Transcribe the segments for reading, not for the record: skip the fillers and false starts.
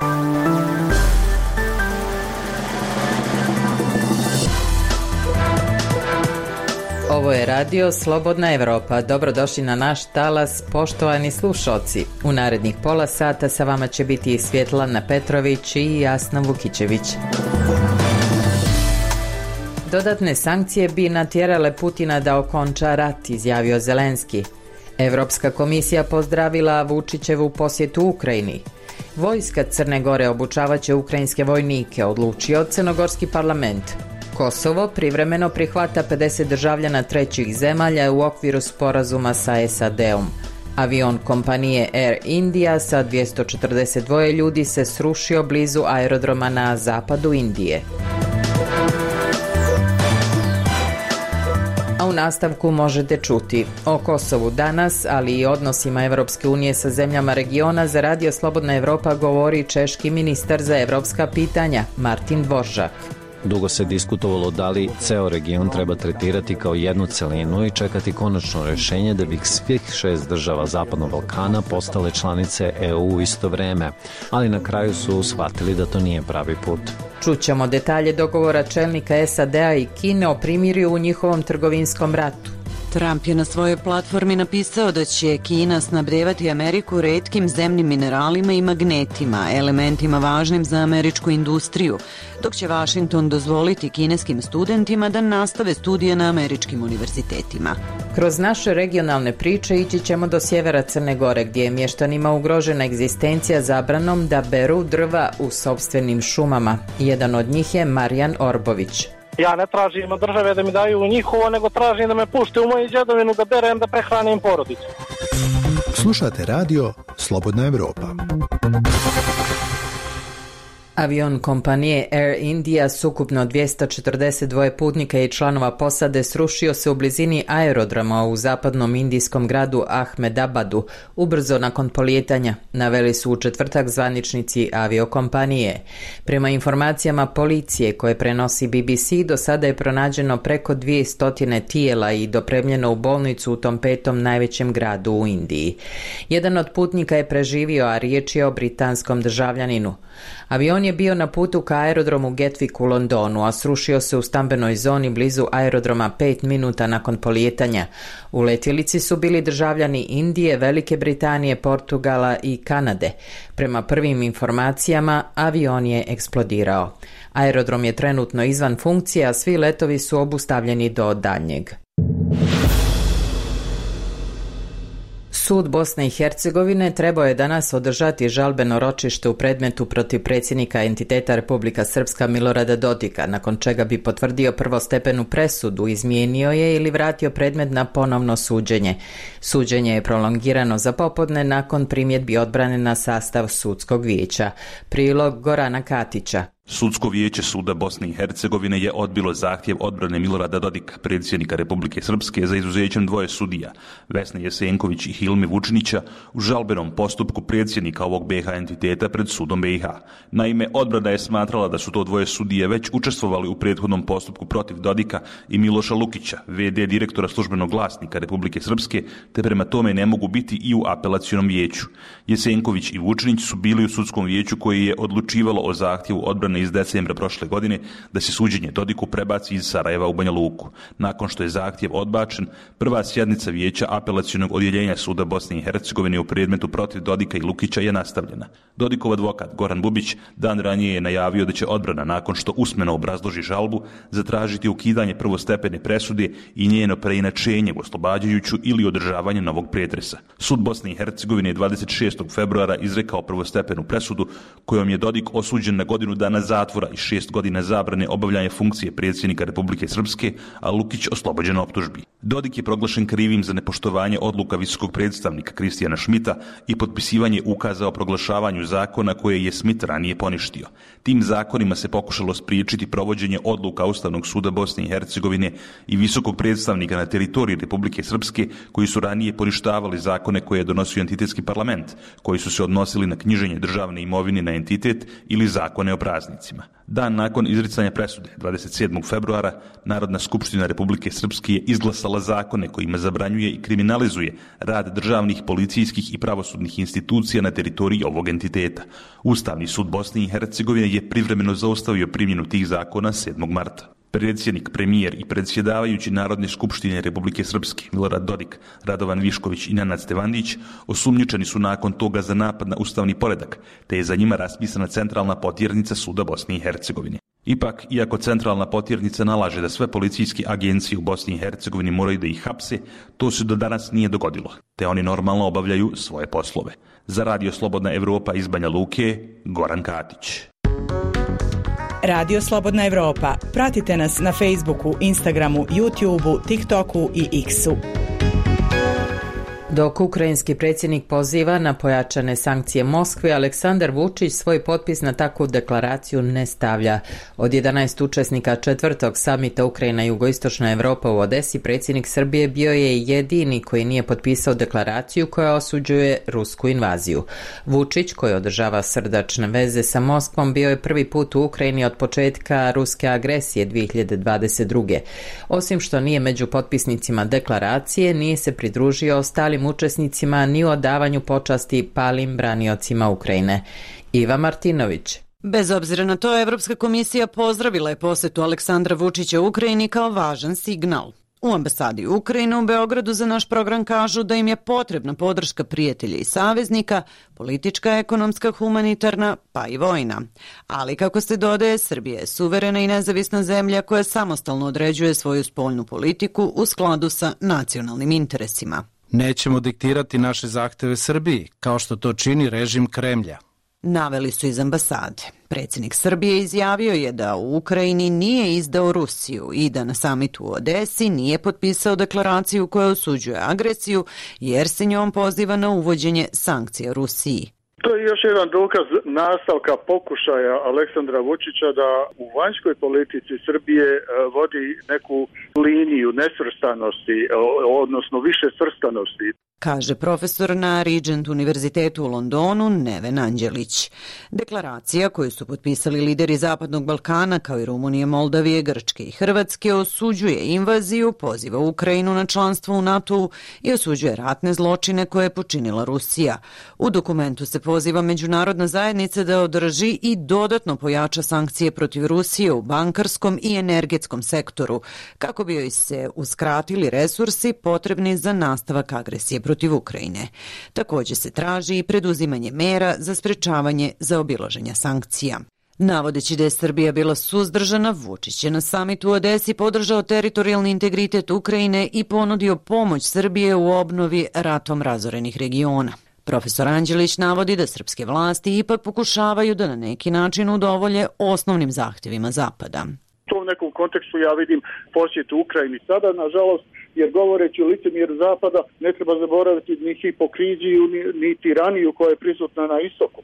Ovo je radio Slobodna Evropa. Dobrodošli na naš talas, poštovani slušalci. U narednih pola sata sa vama će biti Svjetlana Petrović i Jasna Vukićević. Dodatne sankcije bi natjerale Putina da okonča rat, izjavio Zelenski. Evropska komisija pozdravila Vučićevu posjetu Ukrajini. Vojska Crne Gore obučavaće ukrajinske vojnike, odlučio crnogorski parlament. Kosovo privremeno prihvata 50 državljana trećih zemalja u okviru sporazuma sa SAD-om. Avion kompanije Air India sa 242 ljudi se srušio blizu aerodroma na zapadu Indije. A u nastavku možete čuti o Kosovu danas, ali i odnosima Evropske unije sa zemljama regiona. Za Radio Slobodna Evropa govori češki ministar za evropska pitanja Martin Dvoržak. Dugo se diskutovalo da li ceo region treba tretirati kao jednu celinu i čekati konačno rješenje da bi svih 6 država Zapadnog Balkana postale članice EU u isto vreme, ali na kraju su shvatili da to nije pravi put. Čućemo detalje dogovora čelnika SAD-a i Kine o primirju u njihovom trgovinskom ratu. Trump je na svojoj platformi napisao da će Kina snabdevati Ameriku retkim zemnim mineralima i magnetima, elementima važnim za američku industriju, dok će Washington dozvoliti kineskim studentima da nastave studije na američkim univerzitetima. Kroz naše regionalne priče ići ćemo do sjevera Crne Gore, gdje je mještanima ugrožena egzistencija zabranom da beru drva u sopstvenim šumama. Jedan od njih je Marijan Orbović. Ja ne tražim od države da mi daju njihovo, nego tražim da me pušte u moju djedovinu da berem, da prehranim porodicu. Slušate radio Slobodna Evropa. Avion kompanije Air India s ukupno 242 putnika i članova posade srušio se u blizini aerodroma u zapadnom indijskom gradu Ahmedabadu ubrzo nakon polijetanja, naveli su u četvrtak zvaničnici aviokompanije. Prema informacijama policije koje prenosi BBC, do sada je pronađeno preko 200 tijela i dopremljeno u bolnicu u tom petom najvećem gradu u Indiji. Jedan od putnika je preživio, a riječ je o britanskom državljaninu. Avion je bio na putu ka aerodromu Gatwick u Londonu, a srušio se u stambenoj zoni blizu aerodroma 5 minuta nakon polijetanja. U letjelici su bili državljani Indije, Velike Britanije, Portugala i Kanade. Prema prvim informacijama, avion je eksplodirao. Aerodrom je trenutno izvan funkcije, a svi letovi su obustavljeni do daljnjeg. Sud Bosne i Hercegovine trebao je danas održati žalbeno ročište u predmetu protiv predsjednika entiteta Republika Srpska Milorada Dodika, nakon čega bi potvrdio prvostepenu presudu, izmijenio je ili vratio predmet na ponovno suđenje. Suđenje je prolongirano za popodne nakon primjedbi odbrane na sastav sudskog vijeća. Prilog Gorana Katića. Sudsko vijeće Suda Bosne i Hercegovine je odbilo zahtjev odbrane Milorada Dodika, predsjednika Republike Srpske, za izuzećem dvoje sudija, Vesne Jesenković i Hilmi Vučinića, u žalbenom postupku predsjednika ovog BiH entiteta pred sudom BiH. Naime, odbrana je smatrala da su to dvoje sudije već učestvovali u prethodnom postupku protiv Dodika i Miloša Lukića, VD direktora službenog glasnika Republike Srpske, te prema tome ne mogu biti i u apelacionom vijeću. Jesenković i Vučinić su bili u sudskom vijeću koje je odlučivalo o zahtjevu odbrane iz decembra prošle godine da se suđenje Dodiku prebaci iz Sarajeva u Banja Luku. Nakon što je zahtjev odbačen, prva sjednica vijeća apelacionog odjeljenja Suda Bosne i Hercegovine u predmetu protiv Dodika i Lukića je nastavljena. Dodikov advokat Goran Bubić dan ranije je najavio da će odbrana, nakon što usmeno obrazloži žalbu, zatražiti ukidanje prvostepene presude i njeno preinačenje u oslobađajuću ili održavanje novog pretresa. Sud Bosne i Hercegovine je 26. februara izrekao prvostepenu presudu kojom je Dodik osuđen na godinu dana zatvora i 6 godina zabrane obavljanja funkcije predsjednika Republike Srpske, a Lukić oslobođen optužbi. Dodik je proglašen krivim za nepoštovanje odluka visokog predstavnika Kristijana Šmita i potpisivanje ukaza o proglašavanju zakona koje je Šmit ranije poništio. Tim zakonima se pokušalo spriječiti provođenje odluka Ustavnog suda Bosne i Hercegovine i visokog predstavnika na teritoriji Republike Srpske, koji su ranije poništavali zakone koje je donosio entitetski parlament, koji su se odnosili na knjiženje državne imovine na entitet ili zakone o praznicima. praznicima. Dan nakon izricanja presude, 27. februara, Narodna skupština Republike Srpske je izglasala zakone kojima zabranjuje i kriminalizuje rad državnih, policijskih i pravosudnih institucija na teritoriji ovog entiteta. Ustavni sud Bosne i Hercegovine je privremeno zaustavio primjenu tih zakona 7. marta. Predsjednik, premijer i predsjedavajući Narodne skupštine Republike Srpske Milorad Dodik, Radovan Višković i Nenad Stevandić osumnjičeni su nakon toga za napad na ustavni poredak, te je za njima raspisana centralna potjernica suda Bosne i Hercegovine. Ipak, iako centralna potjernica nalaže da sve policijske agencije u Bosni i Hercegovini moraju da ih hapse, to se do danas nije dogodilo, te oni normalno obavljaju svoje poslove. Za Radio Slobodna Evropa iz Banja Luke, Goran Katić. Radio Slobodna Evropa. Pratite nas na Facebooku, Instagramu, YouTubeu, TikToku i X-u. Dok ukrajinski predsjednik poziva na pojačane sankcije Moskvi, Aleksandar Vučić svoj potpis na takvu deklaraciju ne stavlja. Od 11 učesnika 4. samita Ukrajina-Jugoistočna Evropa u Odesi, predsjednik Srbije bio je jedini koji nije potpisao deklaraciju koja osuđuje rusku invaziju. Vučić, koji održava srdačne veze sa Moskvom, bio je prvi put u Ukrajini od početka ruske agresije 2022. Osim što nije među potpisnicima deklaracije, nije se pridružio ostalim učesnicima ni u odavanju počasti palim braniocima Ukrajine. Iva Martinović. Bez obzira na to, Evropska komisija pozdravila je posjetu Aleksandra Vučića u Ukrajini kao važan signal. U ambasadi Ukrajine u Beogradu za naš program kažu da im je potrebna podrška prijatelja i saveznika, politička, ekonomska, humanitarna, pa i vojna. Ali, kako se dodaje, Srbija je suverena i nezavisna zemlja koja samostalno određuje svoju spoljnu politiku u skladu sa nacionalnim interesima. Nećemo diktirati naše zahteve Srbiji, kao što to čini režim Kremlja. Naveli su iz ambasade. Predsjednik Srbije izjavio je da u Ukrajini nije izdao Rusiju i da na samitu u Odesi nije potpisao deklaraciju koja osuđuje agresiju, jer se njom poziva na uvođenje sankcija Rusiji. To je još jedan dokaz nastavka pokušaja Aleksandra Vučića da u vanjskoj politici Srbije vodi neku liniju nesvrstanosti, odnosno više svrstanosti. Kaže profesor na Regent univerzitetu u Londonu Neven Anđelić. Deklaracija koju su potpisali lideri Zapadnog Balkana kao i Rumunije, Moldavije, Grčke i Hrvatske osuđuje invaziju, poziva Ukrajinu na članstvo u NATO-u i osuđuje ratne zločine koje je počinila Rusija. U dokumentu se poziva međunarodna zajednica da održi i dodatno pojača sankcije protiv Rusije u bankarskom i energetskom sektoru, kako bi joj se uskratili resursi potrebni za nastavak agresije protiv Ukrajine. Također se traži i preduzimanje mera za sprečavanje zaobilaženja sankcija. Navodeći da je Srbija bila suzdržana, Vučić je na samitu u Odesi podržao teritorijalni integritet Ukrajine i ponudio pomoć Srbije u obnovi ratom razorenih regiona. Profesor Anđelić navodi da srpske vlasti ipak pokušavaju da na neki način udovolje osnovnim zahtjevima Zapada. U tom nekom kontekstu ja vidim posjetu Ukrajini sada, nažalost, jer govoreći o licemjeru Zapada ne treba zaboraviti ni hipokriziju, ni tiraniju koja je prisutna na istoku.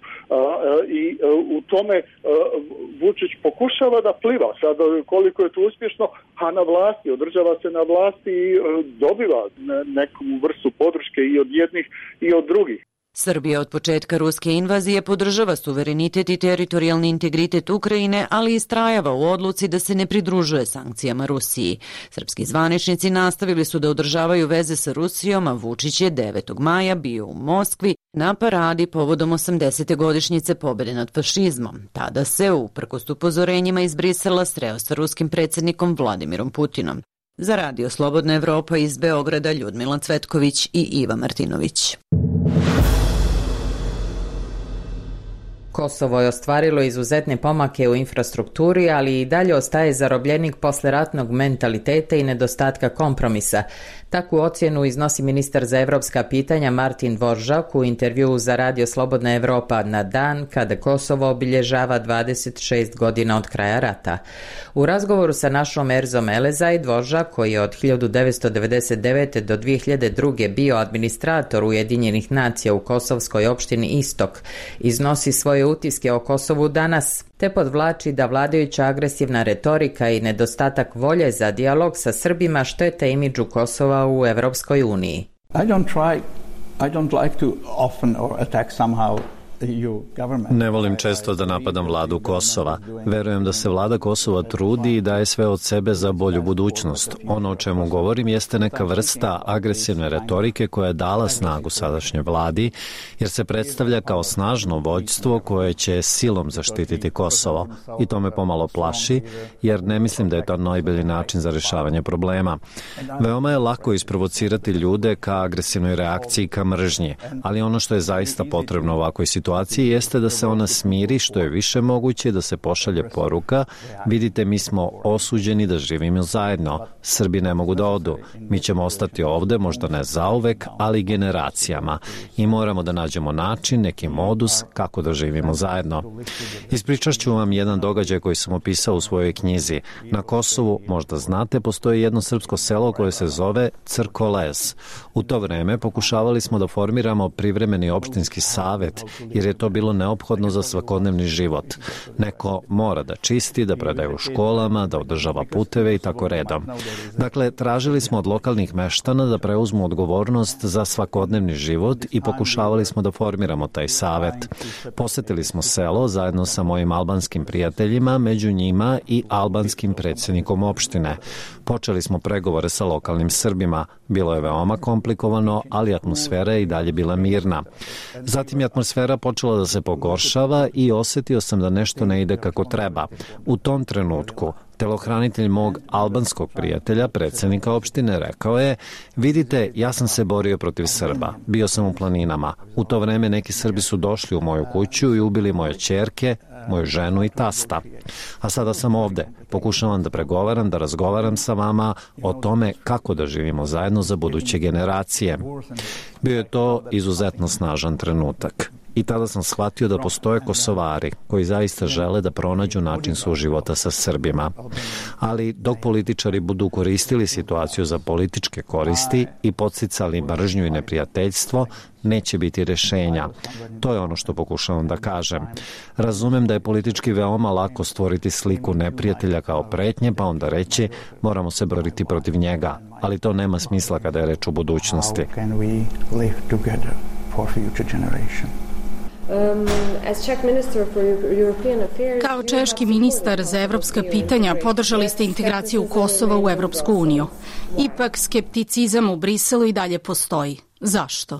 I u tome Vučić pokušava da pliva. Sada koliko je to uspješno, a na vlasti, održava se na vlasti i dobiva neku vrstu podrške i od jednih i od drugih. Srbija od početka ruske invazije podržava suverenitet i teritorijalni integritet Ukrajine, ali istrajava u odluci da se ne pridružuje sankcijama Rusiji. Srpski zvaničnici nastavili su da održavaju veze sa Rusijom, a Vučić je 9. maja bio u Moskvi na paradi povodom 80. godišnjice pobjede nad fašizmom. Tada se, uprkos upozorenjima iz Brisela, sreo sa ruskim predsjednikom Vladimirom Putinom. Za Radio Slobodna Evropa iz Beograda Ljudmila Cvetković i Iva Martinović. Kosovo je ostvarilo izuzetne pomake u infrastrukturi, ali i dalje ostaje zarobljenik posleratnog mentaliteta i nedostatka kompromisa. Takvu ocjenu iznosi ministar za evropska pitanja Martin Dvoržak u intervjuu za Radio Slobodna Evropa na dan kada Kosovo obilježava 26 godina od kraja rata. U razgovoru sa našom Erzom Elezaj, Dvoržak, koji je od 1999. do 2002. bio administrator Ujedinjenih nacija u kosovskoj opštini Istok, iznosi svoje utiske o Kosovu danas, te podvlači da vladajuća agresivna retorika i nedostatak volje za dijalog sa Srbima štete imidžu Kosova u Evropskoj uniji. I don't like to often or attack somehow Ne volim često da napadam vladu Kosova. Verujem da se vlada Kosova trudi i daje sve od sebe za bolju budućnost. Ono o čemu govorim jeste neka vrsta agresivne retorike koja je dala snagu sadašnjoj vladi, jer se predstavlja kao snažno vođstvo koje će silom zaštititi Kosovo. I to me pomalo plaši, jer ne mislim da je to najbolji način za rješavanje problema. Veoma je lako isprovocirati ljude ka agresivnoj reakciji, ka mržnji, ali ono što je zaista potrebno u ovakvoj situaciji jeste da se ona smiri što je više moguće, da se pošalje poruka: vidite, mi smo osuđeni da živimo zajedno, Srbi ne mogu da odu, mi ćemo ostati ovde, možda ne zauvek, ali generacijama, i moramo da nađemo način, neki modus kako da živimo zajedno. Ispričat ću vam jedan događaj koji sam opisao u svojoj knjizi. Na Kosovu, možda znate, postoji jedno srpsko selo koje se zove Crkolez. U to vreme pokušavali smo da formiramo privremeni opštinski savet, jer je to bilo neophodno za svakodnevni život. Neko mora da čisti, da predaje u školama, da održava puteve i tako redom. Dakle, tražili smo od lokalnih meštana da preuzmu odgovornost za svakodnevni život i pokušavali smo da formiramo taj savet. Posetili smo selo zajedno sa mojim albanskim prijateljima, među njima i albanskim predsjednikom opštine. Počeli smo pregovore sa lokalnim Srbima. Bilo je veoma komplikovano, ali atmosfera je i dalje bila mirna. Zatim je atmosfera počela da se pogoršava i osjetio sam da nešto ne ide kako treba. U tom trenutku telohranitelj mog albanskog prijatelja, predsjednika opštine, rekao je: vidite, ja sam se borio protiv Srba. Bio sam u planinama. U to vreme neki Srbi su došli u moju kuću i ubili moje ćerke, moju ženu i tasta. A sada sam ovde. Pokušavam da pregovaram, da razgovaram sa vama o tome kako da živimo zajedno za buduće generacije. Bio je to izuzetno snažan trenutak. I tada sam shvatio da postoje Kosovari koji zaista žele da pronađu način suživota sa Srbima. Ali dok političari budu koristili situaciju za političke koristi i podsticali mržnju i neprijateljstvo, neće biti rješenja. To je ono što pokušavam da kažem. Razumem da je politički veoma lako stvoriti sliku neprijatelja kao pretnje, pa onda reći moramo se boriti protiv njega. Ali to nema smisla kada je reč o budućnosti. Kao češki ministar za evropska pitanja podržali ste integraciju Kosova u Evropsku uniju. Ipak skepticizam u Briselu i dalje postoji. Zašto?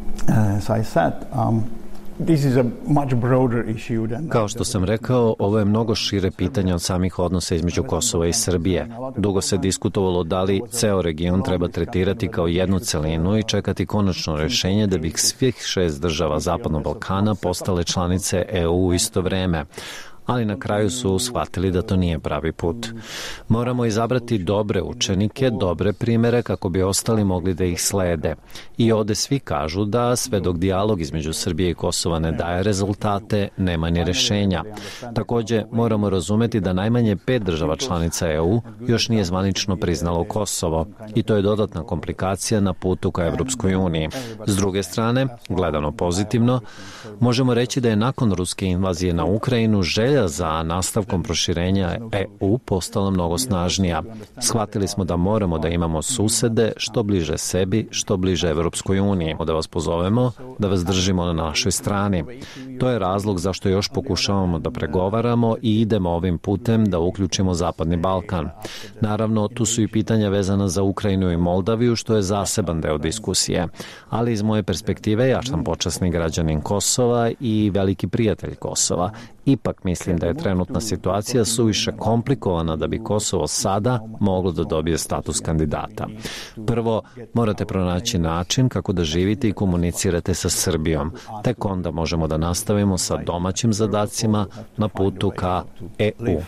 Kao što sam rekao, ovo je mnogo šire pitanje od samih odnosa između Kosova i Srbije. Dugo se diskutovalo da li ceo region treba tretirati kao jednu celinu i čekati konačno rješenje da bi svih 6 država Zapadnog Balkana postale članice EU u isto vreme. Ali na kraju su shvatili da to nije pravi put. Moramo izabrati dobre učenike, dobre primere kako bi ostali mogli da ih slede. I ovde svi kažu da sve dok dijalog između Srbije i Kosova ne daje rezultate, nema ni rešenja. Takođe, moramo razumeti da najmanje 5 država članica EU još nije zvanično priznalo Kosovo i to je dodatna komplikacija na putu ka Evropskoj uniji. S druge strane, gledano pozitivno, možemo reći da je nakon ruske invazije na Ukrajinu želja za nastavkom proširenja EU postala mnogo snažnija. Shvatili smo da moramo da imamo susede što bliže sebi, što bliže Evropskoj uniji. Da vas pozovemo, da vas držimo na našoj strani. To je razlog zašto još pokušavamo da pregovaramo i idemo ovim putem da uključimo Zapadni Balkan. Naravno, tu su i pitanja vezana za Ukrajinu i Moldaviju, što je zaseban deo diskusije. Ali iz moje perspektive, ja sam počasni građanin Kosova i veliki prijatelj Kosova. Ipak mislim da je trenutna situacija suviše komplikovana da bi Kosovo sada moglo da dobije status kandidata. Prvo, morate pronaći način kako da živite i komunicirate sa Srbijom. Tek onda možemo da nastavimo sa domaćim zadacima na putu ka EU.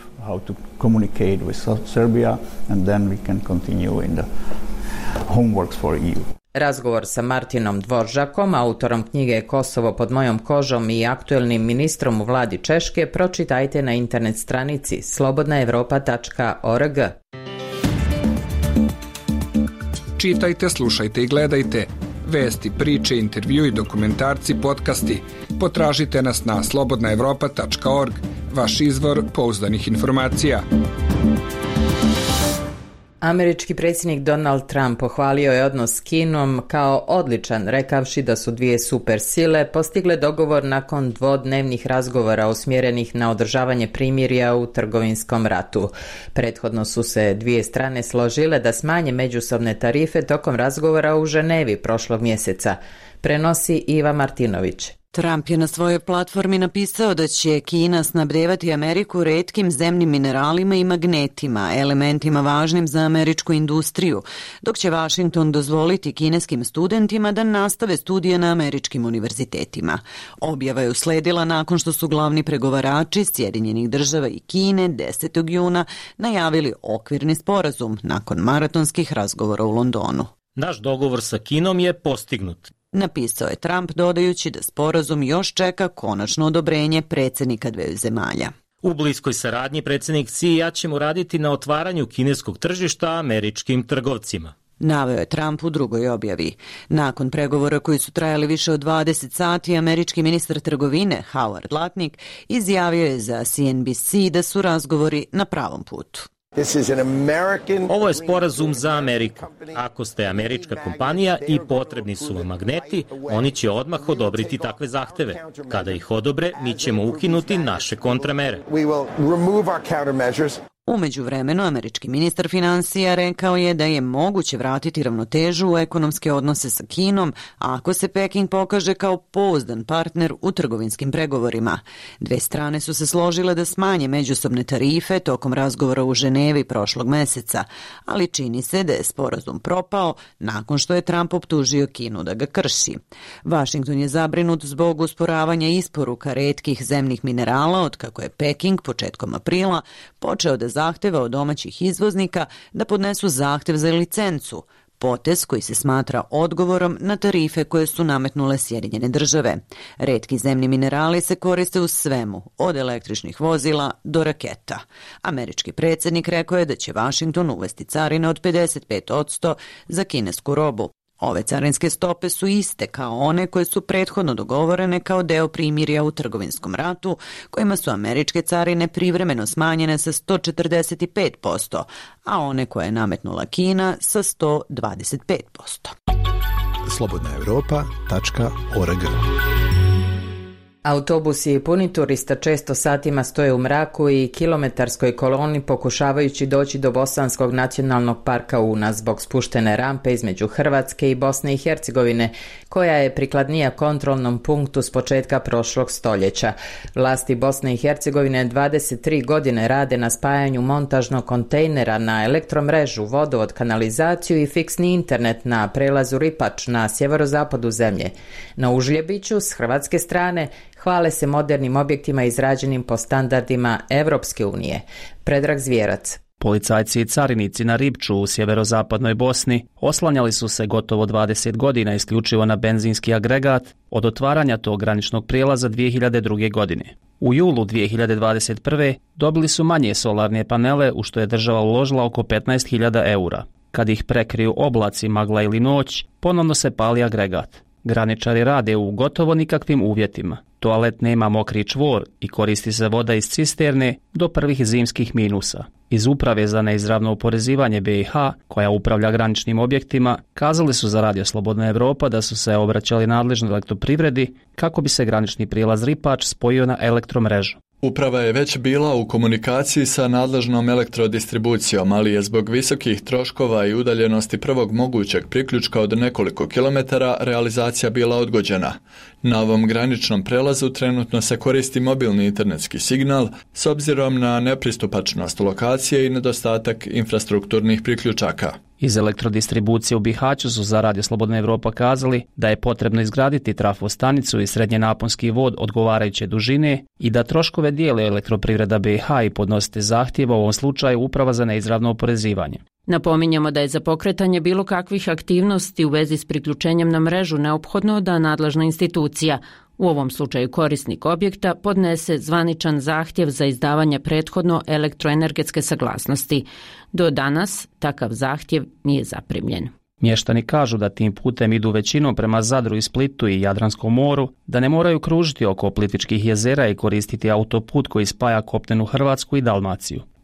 Razgovor sa Martinom Dvoržakom, autorom knjige Kosovo pod mojom kožom i aktuelnim ministrom u vladi Češke, pročitajte na internet stranici slobodnaevropa.org. Čitajte, slušajte i gledajte. Vesti, priče, intervju i dokumentarci, podcasti. Potražite nas na slobodnaevropa.org, vaš izvor pouzdanih informacija. Američki predsjednik Donald Trump pohvalio je odnos s Kinom kao odličan, rekavši da su dvije supersile postigle dogovor nakon dvodnevnih razgovora usmjerenih na održavanje primirja u trgovinskom ratu. Prethodno su se dvije strane složile da smanje međusobne tarife tokom razgovora u Ženevi prošlog mjeseca. Prenosi Iva Martinović. Trump je na svojoj platformi napisao da će Kina snabdevati Ameriku retkim zemnim mineralima i magnetima, elementima važnim za američku industriju, dok će Washington dozvoliti kineskim studentima da nastave studije na američkim univerzitetima. Objava je usledila nakon što su glavni pregovarači Sjedinjenih država i Kine 10. juna najavili okvirni sporazum nakon maratonskih razgovora u Londonu. Naš dogovor sa Kinom je postignut, napisao je Trump, dodajući da sporazum još čeka konačno odobrenje predsjednika dveju zemalja. U bliskoj saradnji predsjednik Xi i ja ćemo raditi na otvaranju kineskog tržišta američkim trgovcima, naveo je Trump u drugoj objavi. Nakon pregovora koji su trajali više od 20 sati, američki ministar trgovine Howard Lutnick izjavio je za CNBC da su razgovori na pravom putu. Ovo je sporazum za Ameriku. Ako ste američka kompanija i potrebni su vam magneti, oni će odmah odobriti takve zahteve. Kada ih odobre, mi ćemo ukinuti naše kontramere. U međuvremenu, američki ministar finansija rekao je da je moguće vratiti ravnotežu u ekonomske odnose sa Kinom ako se Peking pokaže kao pouzdan partner u trgovinskim pregovorima. Dve strane su se složile da smanje međusobne tarife tokom razgovora u Ženevi prošlog meseca, ali čini se da je sporazum propao nakon što je Trump optužio Kinu da ga krši. Washington je zabrinut zbog usporavanja isporuka retkih zemnih minerala otkako je Peking početkom aprila počeo da zahteva od domaćih izvoznika da podnesu zahtev za licencu, potez koji se smatra odgovorom na tarife koje su nametnule Sjedinjene države. Retki zemni minerali se koriste u svemu, od električnih vozila do raketa. Američki predsjednik rekao je da će Washington uvesti carine od 55% za kinesku robu. Ove carinske stope su iste kao one koje su prethodno dogovorene kao deo primirja u trgovinskom ratu, kojima su američke carine privremeno smanjene sa 145%, a one koje je nametnula Kina sa 125%. slobodnaevropa.org. Autobusi i puni turista često satima stoje u mraku i kilometarskoj koloni pokušavajući doći do Bosanskog nacionalnog parka Una zbog spuštene rampe između Hrvatske i Bosne i Hercegovine, koja je prikladnija kontrolnom punktu s početka prošlog stoljeća. Vlasti Bosne i Hercegovine 23 godine rade na spajanju montažnog kontejnera na elektromrežu, vodovod, kanalizaciju i fiksni internet na prelazu Ripač na sjeverozapadu zemlje. Na Užljebiću s hrvatske strane hvale se modernim objektima izrađenim po standardima Evropske unije. Predrag Zvjerac. Policajci i carinici na Ripču u sjeverozapadnoj Bosni oslanjali su se gotovo 20 godina isključivo na benzinski agregat od otvaranja tog graničnog prijelaza 2002. godine. U julu 2021. dobili su manje solarne panele u što je država uložila oko 15.000 eura. Kad ih prekriju oblaci, magla ili noć, ponovno se pali agregat. Graničari rade u gotovo nikakvim uvjetima. Toalet nema mokri čvor i koristi se voda iz cisterne do prvih zimskih minusa. Iz Uprave za neizravno oporezivanje BiH, koja upravlja graničnim objektima, kazali su za Radio Slobodna Evropa da su se obraćali nadležnoj elektroprivredi kako bi se granični prijelaz Ripač spojio na elektromrežu. Uprava je već bila u komunikaciji sa nadležnom elektrodistribucijom, ali je zbog visokih troškova i udaljenosti prvog mogućeg priključka od nekoliko kilometara realizacija bila odgođena. Na ovom graničnom prelazu trenutno se koristi mobilni internetski signal s obzirom na nepristupačnost lokacije i nedostatak infrastrukturnih priključaka. Iz elektrodistribucije u Bihaću su za Radio Slobodna Evropa kazali da je potrebno izgraditi trafostanicu i srednjenaponski vod odgovarajuće dužine i da troškove dijele elektroprivreda BiH i podnosite zahtjeva, u ovom slučaju Uprava za neizravno oporezivanje. Napominjemo da je za pokretanje bilo kakvih aktivnosti u vezi s priključenjem na mrežu neophodno da nadležna institucija, u ovom slučaju korisnik objekta, podnese zvaničan zahtjev za izdavanje prethodno elektroenergetske saglasnosti. Do danas takav zahtjev nije zaprimljen. Mještani kažu da tim putem idu većinom prema Zadru i Splitu i Jadranskom moru, da ne moraju kružiti oko Plitvičkih jezera i koristiti autoput koji spaja kopnenu Hrvatsku i Dalmaciju.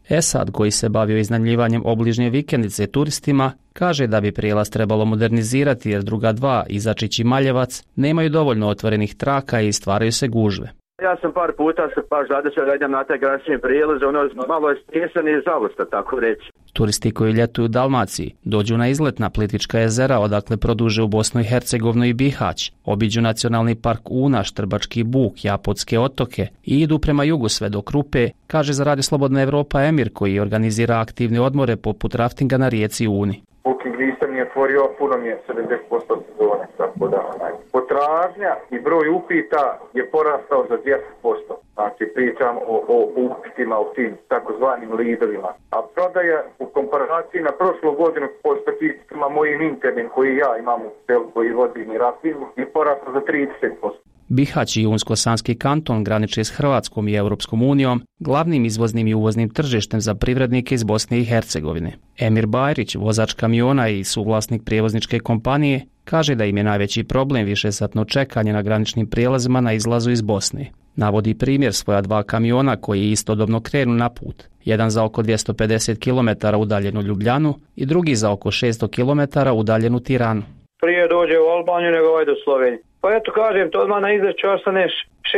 Esad, koji se bavio iznajmljivanjem obližnje vikendice turistima, kaže da bi prijelaz trebalo modernizirati jer druga dva, Izačić i Maljevac, nemaju dovoljno otvorenih traka i stvaraju se gužve. Ja sam par puta se zadesio da idem na taj granični prijelaz, malo je stjesan i zavosta, tako reći. Turisti koji ljetuju u Dalmaciji dođu na izlet na Plitvička jezera, odakle produže u Bosnu i Hercegovinu i Bihać, obiđu nacionalni park Una, Štrbački buk, Japotske otoke i idu prema jugu sve do Krupe, kaže za Radio Slobodna Evropa Emir, koji organizira aktivne odmore poput raftinga na rijeci Uni. Booking lista mi je otvorio, puno mi je 70% sezone, tako da potražnja i broj upita je porastao za 200%. Znači pričam o upitima, o tim takozvanim lidovima. A prodaja u komparaciji na prošlu godinu po statistikama mojim internim koji ja imam u selu koji vodim i raftingu je porastao za 30%. Bihać i Unsko-Sanski kanton graniče s Hrvatskom i Europskom unijom, glavnim izvoznim i uvoznim tržištem za privrednike iz Bosne i Hercegovine. Emir Bajrić, vozač kamiona i suvlasnik prijevozničke kompanije, kaže da im je najveći problem višesatno čekanje na graničnim prijelazima na izlazu iz Bosne. Navodi primjer svoja dva kamiona koji istodobno krenu na put. Jedan za oko 250 km udaljenu Ljubljanu i drugi za oko 600 km udaljenu Tiranu. Prije dođe u Albaniju nego ovaj do Slovenije. Pa eto kažem, to odmah na izleću ostaneš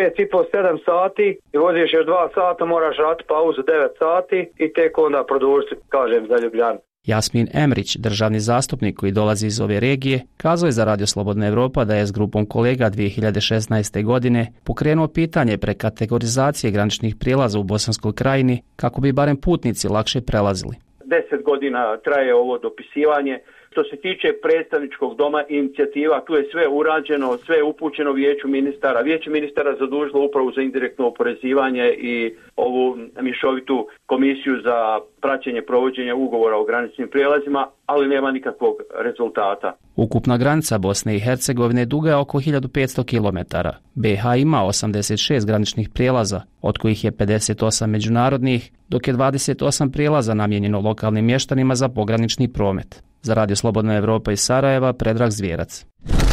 6,5-7 sati i voziš još 2 sata, moraš raditi pauzu 9 sati i tek onda produžiti, kažem, za Ljubljanu. Jasmin Emrić, državni zastupnik koji dolazi iz ove regije, kazao je za Radio Slobodna Evropa da je s grupom kolega 2016. godine pokrenuo pitanje prekategorizacije graničnih prijelaza u Bosanskoj krajini kako bi barem putnici lakše prelazili. 10 godina traje ovo dopisivanje. Što se tiče predstavničkog doma inicijativa, tu je sve urađeno, sve je upućeno Vijeću ministara. Vijeće ministara zadužilo upravo za indirektno oporezivanje i ovu mješovitu komisiju za praćenje provođenja ugovora o graničnim prijelazima, ali nema nikakvog rezultata. Ukupna granica Bosne i Hercegovine duga je oko 1500 km. BiH ima 86 graničnih prijelaza, od kojih je 58 međunarodnih, dok je 28 prijelaza namijenjeno lokalnim mještanima za pogranični promet. Za Radio Slobodna Evropa iz Sarajeva, Predrag Zvijerac.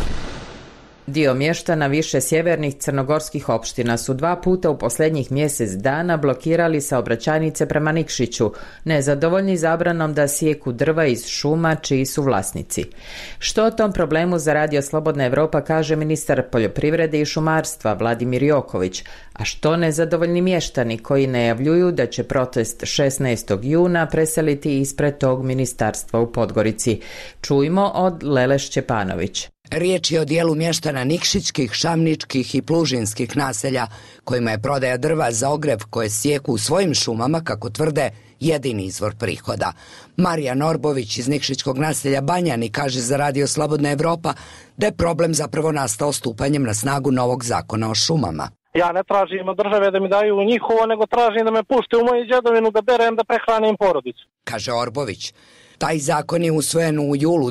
Dio mještana više sjevernih crnogorskih opština su 2 puta u posljednjih mjesec dana blokirali saobraćajnice prema Nikšiću, nezadovoljni zabranom da sijeku drva iz šuma čiji su vlasnici. Što o tom problemu za Radio Slobodna Evropa kaže ministar poljoprivrede i šumarstva Vladimir Joković, a što nezadovoljni mještani koji najavljuju da će protest 16. juna preseliti ispred tog ministarstva u Podgorici. Čujmo od Lele Šćepanović. Riječ je o dijelu mještana nikšićkih, šamničkih i plužinskih naselja, kojima je prodaja drva za ogrjev koje sjeku u svojim šumama, kako tvrde, jedini izvor prihoda. Marija Norbović iz nikšićkog naselja Banjani kaže za Radio Slobodna Evropa da je problem zapravo nastao stupanjem na snagu novog zakona o šumama. Ja ne tražim od države da mi daju njihovo, nego tražim da me pušte u moju djedovinu da berem da prehranim porodicu, kaže Orbović. Taj zakon je usvojen u julu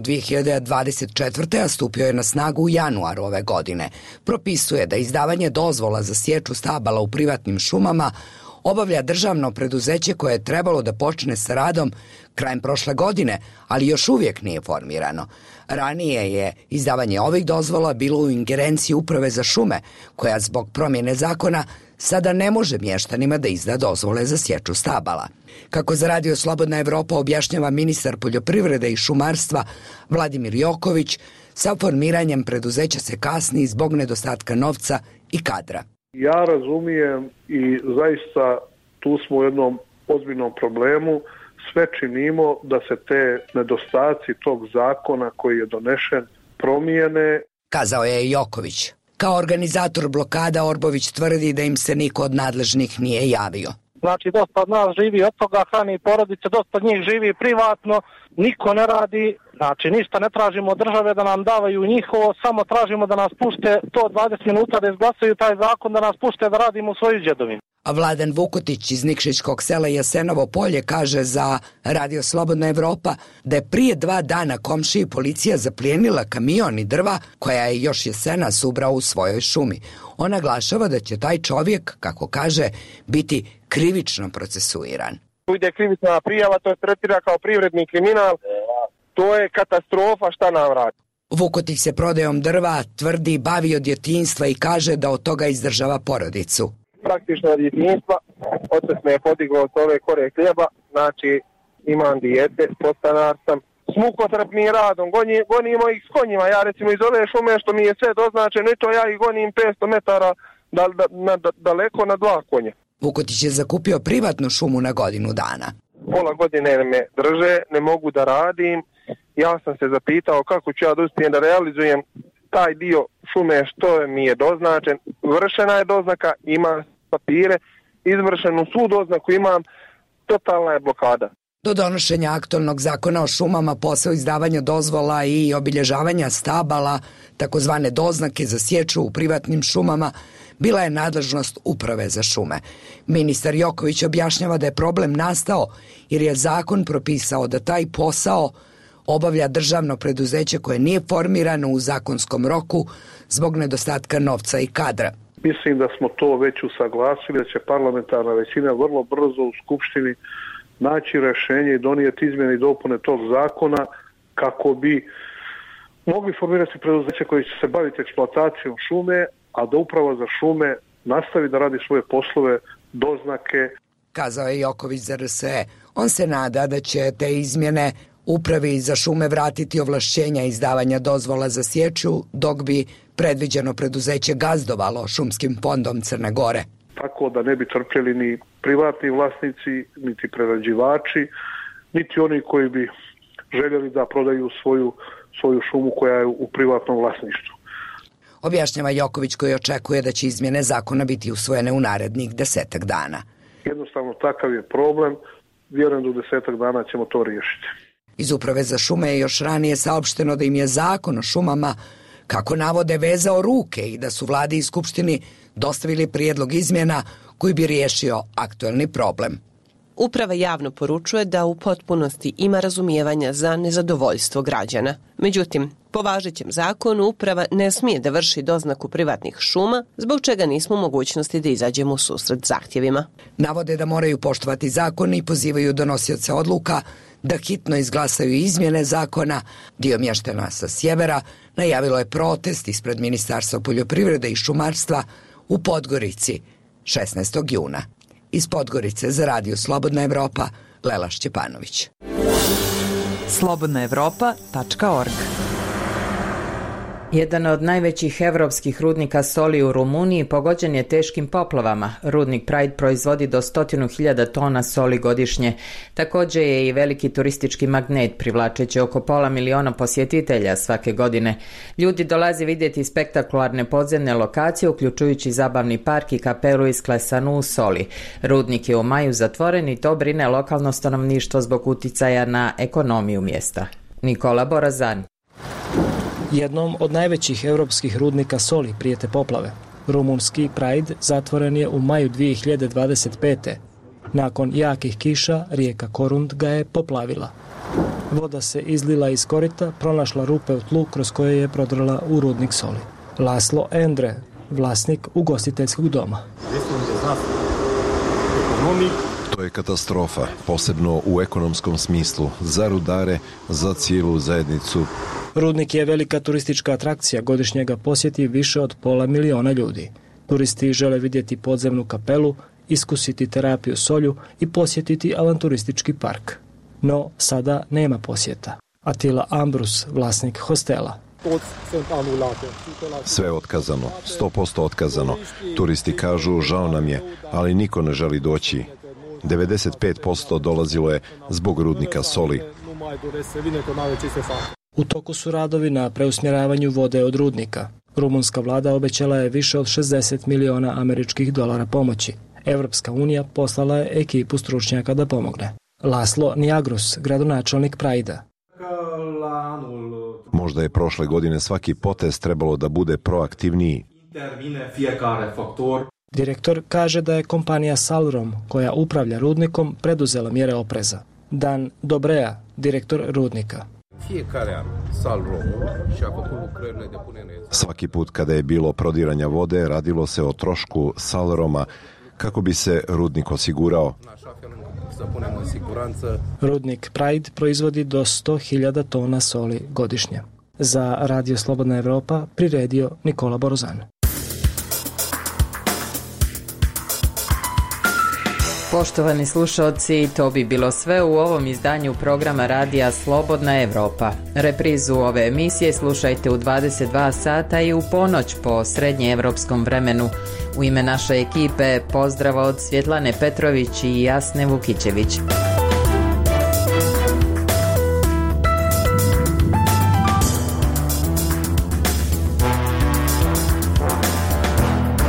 2024. a stupio je na snagu u januaru ove godine. Propisuje da izdavanje dozvola za sječu stabala u privatnim šumama obavlja državno preduzeće koje je trebalo da počne sa radom krajem prošle godine, ali još uvijek nije formirano. Ranije je izdavanje ovih dozvola bilo u ingerenciji Uprave za šume, koja zbog promjene zakona sada ne može mještanima da izda dozvole za sječu stabala. Kako za Radio Slobodna Evropa objašnjava ministar poljoprivrede i šumarstva Vladimir Joković, sa formiranjem preduzeća se kasni zbog nedostatka novca i kadra. Ja razumijem i zaista tu smo u jednom ozbiljnom problemu. Sve činimo da se te nedostaci tog zakona koji je donešen promijene, kazao je Joković. Kao organizator blokada Orbović tvrdi da im se niko od nadležnih nije javio. Znači, dosta od nas živi od toga, hrani porodice, dosta od njih živi privatno, niko ne radi, znači ništa ne tražimo od države da nam davaju njihovo, samo tražimo da nas pušte to 20 minuta da izglasaju taj zakon, da nas pušte da radimo u svoju djedovinu. A Vladan Vukotić iz nikšićkog sela Jasenovo polje kaže za Radio Slobodna Evropa da je prije 2 dana komšiji policija zaplijenila kamion i drva koja je još jesenas ubrao u svojoj šumi. On naglašava da će taj čovjek, kako kaže, biti krivično procesuiran. Ide krivična prijava, to je tretira kao privredni kriminal, to je katastrofa, šta nam radi. Vukotić se prodajom drva tvrdi bavi od djetinjstva i kaže da od toga izdržava porodicu. Praktično od djetinjstva, Otac me je podigao s ove kore hljeba, znači imam dijete, podstanar sam. S mukotrpnim radom, gonimo ih s konjima, ja recimo iz ove šume što mi je sve doznačeno i to ja ih gonim 500 metara daleko na 2 konja. Vukotić je zakupio privatnu šumu na godinu dana. Pola godine me drže, ne mogu da radim. Ja sam se zapitao kako ću ja da uspijem da realizujem taj dio šume što mi je doznačen. Vršena je doznaka, ima papire, izvršenu svu doznaku imam, totalna je blokada. Do donošenja aktualnog zakona o šumama posao izdavanja dozvola i obilježavanja stabala, takozvane doznake za sječu u privatnim šumama, bila je nadležnost Uprave za šume. Ministar Joković objašnjava da je problem nastao jer je zakon propisao da taj posao obavlja državno preduzeće koje nije formirano u zakonskom roku zbog nedostatka novca i kadra. Mislim da smo to već usaglasili, da će parlamentarna većina vrlo brzo u Skupštini naći rješenje i donijeti izmjene i dopune tog zakona kako bi mogli formirati preduzeće koje će se baviti eksploatacijom šume, a da Uprava za šume nastavi da radi svoje poslove, doznake. Kazao je Joković za RSE. On se nada da će te izmjene Upravi za šume vratiti ovlašćenja izdavanja dozvola za sječu, dok bi predviđeno preduzeće gazdovalo šumskim fondom Crne Gore. Tako da ne bi trpjeli ni privatni vlasnici, niti prerađivači, niti oni koji bi željeli da prodaju svoju šumu koja je u privatnom vlasništvu. Objašnjava Joković koji očekuje da će izmjene zakona biti usvojene u narednih 10 dana. Jednostavno takav je problem, vjerujem da u 10 dana ćemo to riješiti. Iz Uprave za šume je još ranije saopšteno da im je zakon o šumama, kako navode, vezao ruke i da su vladi i skupštini dostavili prijedlog izmjena koji bi riješio aktuelni problem. Uprava javno poručuje da u potpunosti ima razumijevanja za nezadovoljstvo građana. Međutim, po važećem zakonu Uprava ne smije da vrši doznaku privatnih šuma, zbog čega nismo u mogućnosti da izađemo u susret zahtjevima. Navode da moraju poštovati zakon i pozivaju donosioce odluka da hitno izglasaju izmjene zakona. Dio mještana sa sjevera najavilo je protest ispred Ministarstva poljoprivrede i šumarstva u Podgorici 16. juna. Iz Podgorice za Radio Slobodna Evropa, Lela Šćepanović. slobodnaevropa.org. Jedan od najvećih evropskih rudnika soli u Rumuniji pogođen je teškim poplavama. Rudnik Pride proizvodi do 100.000 tona soli godišnje. Također je i veliki turistički magnet, privlačeći oko 500.000 posjetitelja svake godine. Ljudi dolaze vidjeti spektakularne podzemne lokacije, uključujući zabavni park i kapelu isklesanu u soli. Rudnik je u maju zatvoren i to brine lokalno stanovništvo zbog uticaja na ekonomiju mjesta. Nikola Borazan. Jednom od najvećih europskih rudnika soli prijete poplave. Rumunski Pride zatvoren je u maju 2025. Nakon jakih kiša, rijeka Korund ga je poplavila. Voda se izlila iz korita, pronašla rupe u tlu kroz koje je prodrla u rudnik soli. Laslo Endre, vlasnik ugostiteljskog doma. To je katastrofa, posebno u ekonomskom smislu, za rudare, za cijelu zajednicu. Rudnik je velika turistička atrakcija, godišnje ga posjeti više od 500.000 ljudi. Turisti žele vidjeti podzemnu kapelu, iskusiti terapiju solju i posjetiti avanturistički park. No, sada nema posjeta. Attila Ambrus, vlasnik hostela. Sve otkazano, 100% otkazano. Turisti kažu žao nam je, ali niko ne želi doći. 95% dolazilo je zbog rudnika soli. U toku su radovi na preusmjeravanju vode od rudnika. Rumunska vlada obećala je više od 60 milijuna američkih dolara pomoći. Evropska unija poslala je ekipu stručnjaka da pomogne. Laslo Niagrus, gradonačelnik Prajda. Možda je prošle godine svaki potez trebalo da bude proaktivniji. Direktor kaže da je kompanija Salrom, koja upravlja rudnikom, preduzela mjere opreza. Dan Dobrea, direktor rudnika. Svaki put kada je bilo prodiranja vode, radilo se o trošku Salroma kako bi se rudnik osigurao. Rudnik Pride proizvodi do 100.000 tona soli godišnje. Za Radio Slobodna Evropa priredio Nikola Borozan. Poštovani slušalci, to bi bilo sve u ovom izdanju programa radija Slobodna Evropa. Reprizu ove emisije slušajte u 22 sata i u ponoć po srednjeevropskom vremenu. U ime naše ekipe pozdrav od Svjetlane Petrović i Jasne Vukićević.